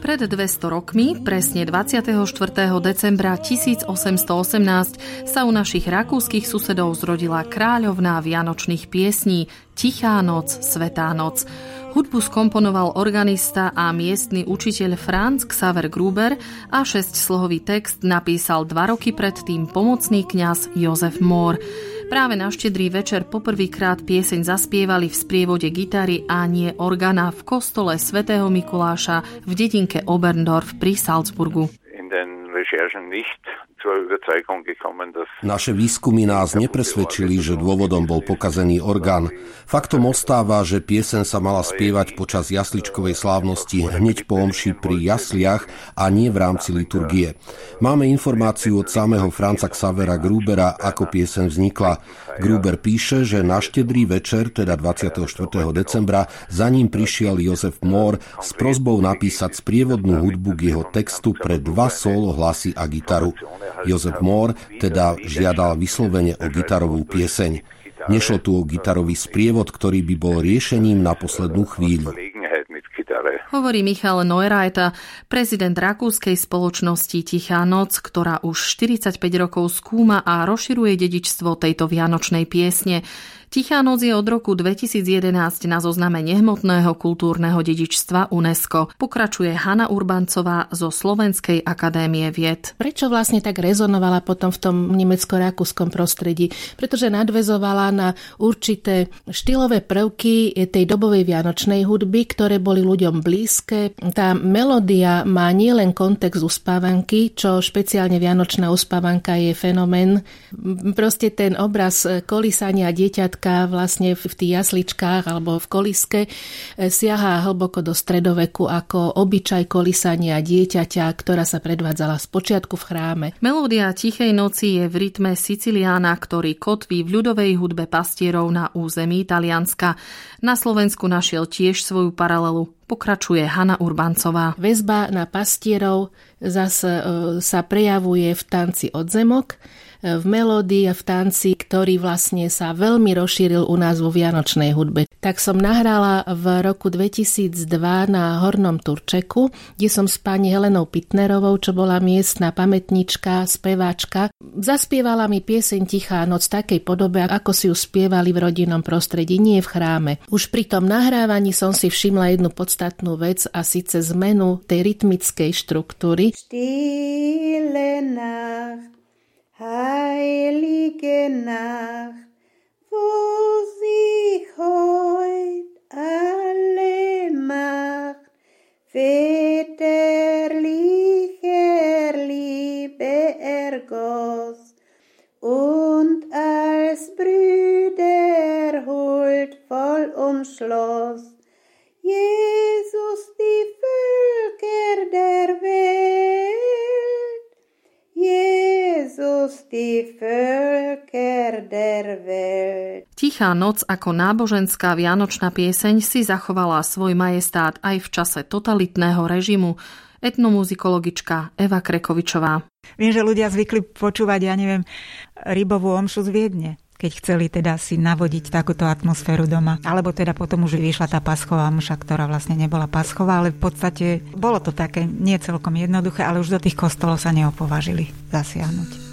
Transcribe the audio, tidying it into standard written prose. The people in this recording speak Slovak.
Pred 200 rokmi, presne 24. decembra 1818, sa u našich rakúskych susedov zrodila kráľovná vianočných piesní Tichá noc, Svätá noc. Hudbu skomponoval organista a miestny učiteľ Franz Xaver Gruber a 6-slohový text napísal 2 roky predtým pomocný kňaz Jozef Mohr. Práve na štedrý večer poprvýkrát pieseň zaspievali v sprievode gitary a nie organa v kostole svätého Mikuláša v dedinke Oberndorf pri Salzburgu. Naše výskumy nás nepresvedčili, že dôvodom bol pokazený orgán. Faktom ostáva, že pieseň sa mala spievať počas jasličkovej slávnosti hneď po omši pri jasliach a nie v rámci liturgie. Máme informáciu od samého Franza Xavera Grubera, ako pieseň vznikla. Gruber píše, že na štedrý večer, teda 24. decembra, za ním prišiel Jozef Mohr s prosbou napísať sprievodnú hudbu k jeho textu pre 2 solo hlasy a gitaru. Jozef Mohr teda žiadal vyslovene o gitarovú pieseň. Nešlo tu o gitarový sprievod, ktorý by bol riešením na poslednú chvíľu. Hovorí Michal Neurajta, prezident rakúskej spoločnosti Tichá noc, ktorá už 45 rokov skúma a rozširuje dedičstvo tejto vianočnej piesne. Tichá noc je od roku 2011 na zozname nehmotného kultúrneho dedičstva UNESCO. Pokračuje Hanna Urbancová zo Slovenskej akadémie vied. Prečo vlastne tak rezonovala potom v tom nemecko-rakúskom prostredí? Pretože nadväzovala na určité štýlové prvky tej dobovej vianočnej hudby, ktoré boli ľuďom blízke. Tá melódia má nielen kontext uspávanky, čo špeciálne vianočná uspávanka je fenomén. Proste ten obraz kolísania dieťatka vlastne v tých jasličkách alebo v koliske siahá hlboko do stredoveku ako obyčaj kolísania dieťaťa, ktorá sa predvádzala spočiatku v chráme. Melódia Tichej noci je v rytme Siciliána, ktorý kotví v ľudovej hudbe pastierov na území Talianska. Na Slovensku našiel tiež svoju paralelu. Pokračuje Hanna Urbancová. Väzba na pastierov zase sa prejavuje v tanci Odzemok, v melódii a v tanci, ktorý vlastne sa veľmi rozšíril u nás vo vianočnej hudbe. Tak som nahrala v roku 2002 na Hornom Turčeku, kde som s pani Helenou Pitnerovou, čo bola miestna pamätnička, speváčka. Zaspievala mi pieseň Tichá noc v takej podobe, ako si ju spievali v rodinnom prostredí, nie v chráme. Už pri tom nahrávaní som si všimla jednu podstatnú vec, a síce zmenu tej rytmickej štruktúry. Stille Nacht, heilige Nacht, wo sich heut alle Macht väterlicher Liebe ergoss und als Brüder huldvoll umschloss. Jesus, die Völker der Welt, Jesus, die Völker der Welt. Tichá noc ako náboženská vianočná pieseň si zachovala svoj majestát aj v čase totalitného režimu. Etnomuzikologička Eva Krekovičová. Viem, že ľudia zvykli počúvať, Rybovú omšu z Viedne, keď chceli teda si navodiť takúto atmosféru doma. Alebo teda potom už vyšla tá paschová omša, ktorá vlastne nebola paschová, ale v podstate bolo to také nie celkom jednoduché, ale už do tých kostolov sa neopovážili zasiahnuť.